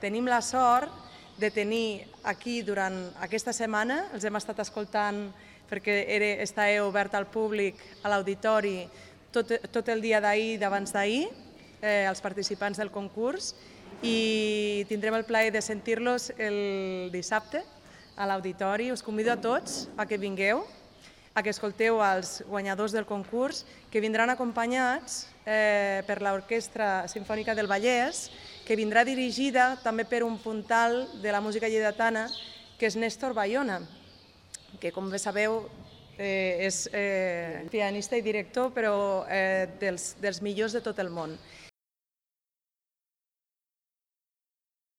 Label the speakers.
Speaker 1: Tenim la sort de tenir aquí durant aquesta setmana, els hem estat escoltant perquè està obert al públic, a l'auditori, tot el dia d'ahir i d'abans d'ahir, els participants del concurs, i tindrem el plaer de sentir-los el dissabte a l'auditori. Us convido a tots a que vingueu, a que escolteu els guanyadors del concurs, que vindran acompanyats per l'Orquestra Simfònica del Vallès, que vindrà dirigida també per un puntal de la música lleidatana, que és Néstor Bayona, que, com bé sabeu, és pianista i director, però dels millors de tot el món.